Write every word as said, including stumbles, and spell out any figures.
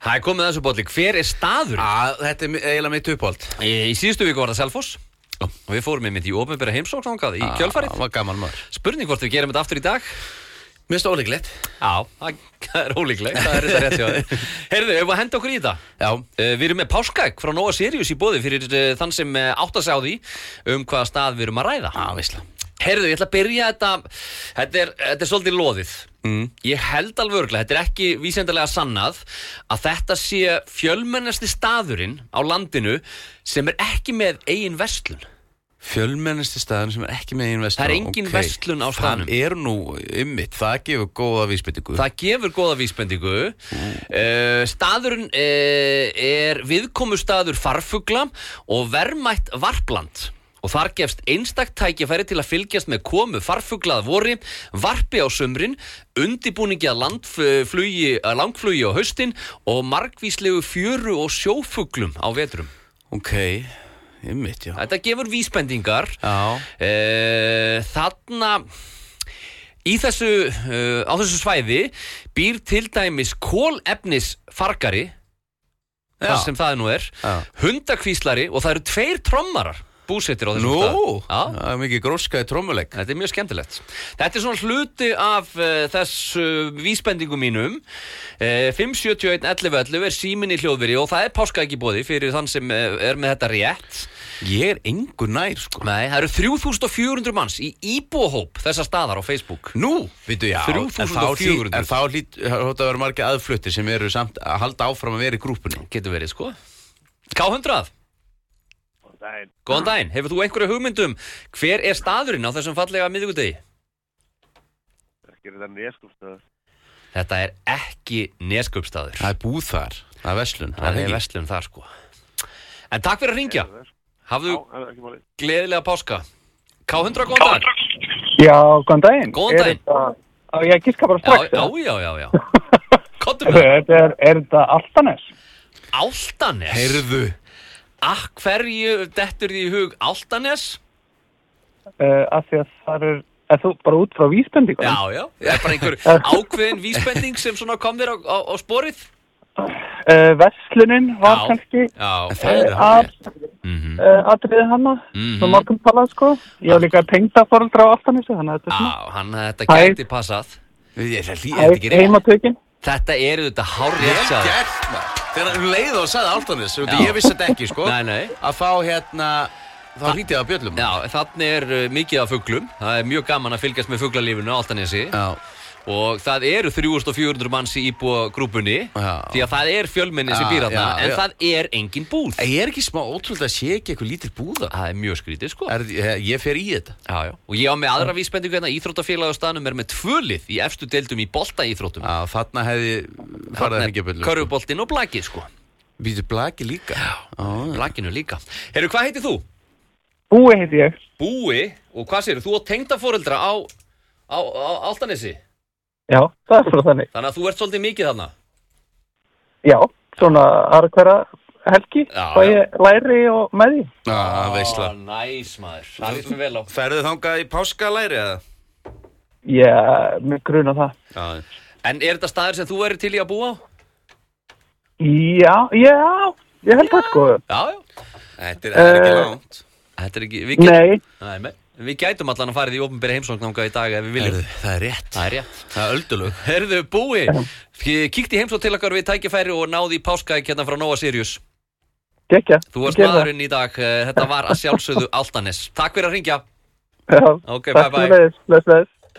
Það er komið þessu bolli, hver er staður? Að, þetta er eiginlega mitt uppáhald. Í, í síðustu viku var það Selfoss og við fórum einmitt í opinbera heimsókn þangað í kjölfarið. Það var gaman maður. Spurning hvort við gerum þetta aftur í dag. Mér finnst það ólíklegt. Já, það er ólíklegt, það er þetta rétt hjá þér. Heyrðu, ef við henda okkur í þetta. Já. Uh, við erum með páskaegg frá Nóa Sirius í boði fyrir uh, þann sem uh, átta sig á því um hvaða stað við erum að ræða. Já, veistla. Heyrðu, ég ætla að byrja þetta, þetta er, þetta er svolítið loðið. Mm. Ég held alveg örugglega, þetta er ekki vísindalega sannað, að þetta sé fjölmennasti staðurinn á landinu sem er ekki með eigin verslun. Fjölmennasti staðurinn sem er ekki með eigin verslun. Það er engin okay. verslun á staðnum. Það er nú ymmit, það gefur góða vísbendingu. Það gefur góða vísbendingu. Mm. Uh, staðurinn uh, er viðkomustaður farfugla og verðmætt varpland. Og þar gefst einstakt tækifæri til að fylgjast með komu farfugla að vori, varpi á sumrin, undibúningi að landflugi, að langflugi á haustin og margvíslegu fjöru og sjófuglum á vetrum. Ok, einmitt, já. Þetta gefur vísbendingar. Já. E, þarna, í þessu, uh, á þessu svæði býr til dæmis kolefnisfargari, þar sem það nú er, já. Hundakvíslari og það eru tveir trommarar. Búsettir á þessum Nú, stað. Já, það er mikið gróska í trommuleik. Þetta er mjög skemmtilegt. Þetta er svona hluti af uh, þessu vísbendingum mínum. Uh, fimm sjötíu og einn ellefu ellefu er síminn í hljóðveri og það er páskaegg í boði fyrir þann sem uh, er með þetta rétt. Ég er engu nær, sko. Nei, það eru þrjú þúsund fjögur hundruð manns í íbúahóp þessa staðar á Facebook. Nú, veitu, já. þrjú þúsund fjögur hundruð. En þá hlýt að vera margir aðfluttir sem eru samt að halda áfram að vera í grúpunni. Getur verið, sko. K hundrað. Dæin. Góðan daginn, hefur þú einhverju hugmyndum hver er staðurinn á þessum fallega miðvikudegi? Ekki er þetta Neskupstaður. Þetta er ekki Neskupstaður. Það er búð þar, það er verslun. Það er verslun þar, sko. En takk fyrir að hringja. Hafðu gleðilega páska. K hundrað, góðan dag. Já, góðan daginn. Góðan daginn. Á ég að giska bara strax. Já, já, já, já. Kottum við. Þetta er, er þetta Álftanes? Álftanes? Heyrðu. Ah, hverju dettur því í hug Álftanes? Uh, af því að það er, er þú bara út frá vísbendingunum? Já, já, það er bara einhver ákveðin vísbending sem svona kom þér á, á, á sporið? Uh, Verslunin var já, kannski já, það er að mm-hmm. uh, atriðið hana, mm-hmm. sem morgun talað, sko. Ég var líka tengdaforeldra á Álftanesi, þannig að þetta er svona... Já, hann, þetta gæti passað. Heimatökin. Þetta eru þetta hárrétt hjá þér. Þegar um leið og sagði Álftanes, ég vissi þetta ekki, sko, nei, nei. að fá hérna, þá hlítið á bjöllum. Já, þannig er uh, mikið af fuglum. Það er mjög gaman að fylgjast með fuglalífinu á Álftanesi. Já. Og það eru þrjú þúsund fjögur hundruð manns í íbúagrúpunni, því að það er fjölmenni sem býr þarna, en já. Það er engin búð. Ég er ekki smá ótrúlega að sé ekki eitthvað lítil búða. Það er mjög skrítið, sko. Er, ég fer í þetta. Já, já. Og ég á með aðra vísbendingu hérna, íþróttafélag á staðnum er með tvö lið í efstu deildum í boltaíþróttum. Já, þarna hefði farið ekki að byrja. Körfuboltinn og blakið, sko. Býtu blaki líka? Já, ah. Blakinu líka. Heyrðu, hvað heitir þú? Búi heiti ég. Búi? Og hvað segirðu? Þú og tengdaforeldra á, á, á Álftanesi? Já, það er svona þannig. Þannig að þú ert svolítið mikið þarna? Já, svona aðra hverja helgi, og ég læri og með því. Já, veistla. Ó, næs maður. Það líst mér vel á. Ferðu þangað í páskalæri eða? Já, mér gruna það. Já. En er þetta staður sem þú væri til í að búa á? Já, já, ég held það, sko. Já, já. Þetta er, er ekki langt. Þetta er ekki... Get... Nei. Nei, með... Við gætum allan að fara í opinbera heimsókn þangað í dag ef við viljum. Herðu, það er rétt. Það er rétt. Það er öldulög. Herðu, Búi, kíkti heimsókn til okkar við tækifæri og náði í páskaegg hérna frá Nóa Sirius. Gekja. Þú varst maðurinn í dag. Þetta var að sjálfsögðu Álftanes. Takk fyrir að hringja. Já. Ok, bye bye. Takk fyrir þess.